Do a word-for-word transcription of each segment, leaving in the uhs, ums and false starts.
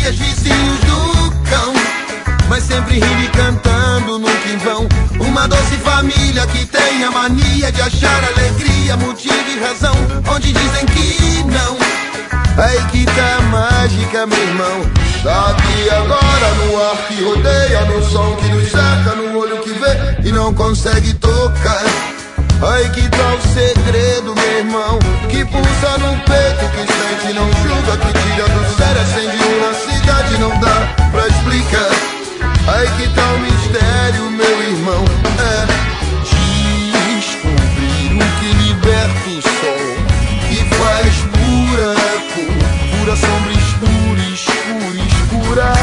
vazias, vizinhos do cão, mas sempre rindo e cantando nunca em vão. Uma doce família que tem a mania de achar alegria, motivo e razão onde dizem que não. Aí que tá a mágica, meu irmão. Daqui agora no ar que rodeia, no som que nos cerca, no olho que vê e não consegue tocar. Aí que tá o segredo, meu irmão, que pulsa no peito, que sente e não julga, que tira do sério, acende um na cidade, não dá pra explicar. Aí que tá o mistério, meu irmão, é descobrir o que liberta o sol, que faz pura cor, pura sombra escura, escura, escura.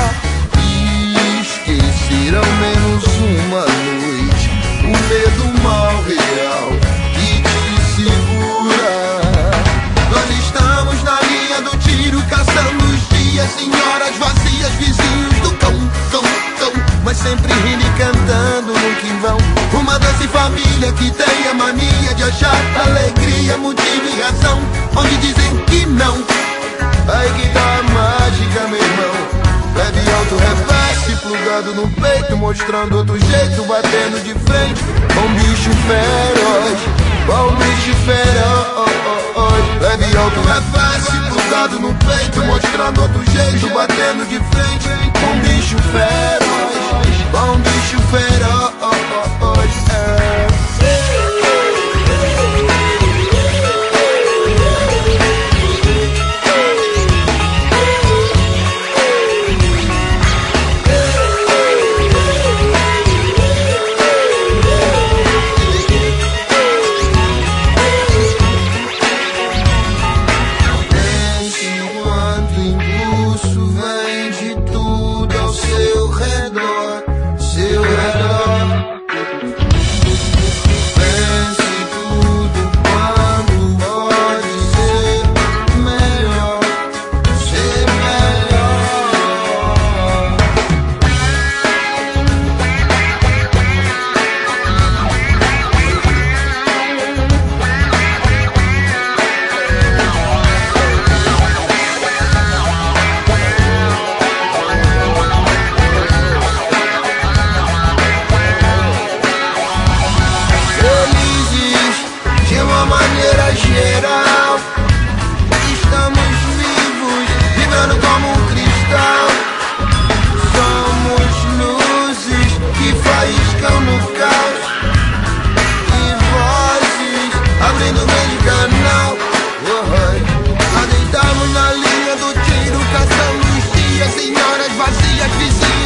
Esquecer ao menos uma noite o medo mal real que te segura. Nós estamos na linha do tiro, caçando os dias, senhoras vazias, vizinhos do cão, cão, cão, mas sempre rindo e cantando nunca em vão. Uma doce família que tem a mania de achar alegria, motivo e razão onde dizem que não. Aí que tá a mágica, meu irmão. Leve alto, reverse, plugado no peito, mostrando outro jeito, batendo de frente com um bicho feroz, com um bicho feroz. Leve alto, reverse, plugado no peito, mostrando outro jeito, batendo de frente com um bicho feroz, com um bicho feroz. É. Senhoras vazias, vizinhas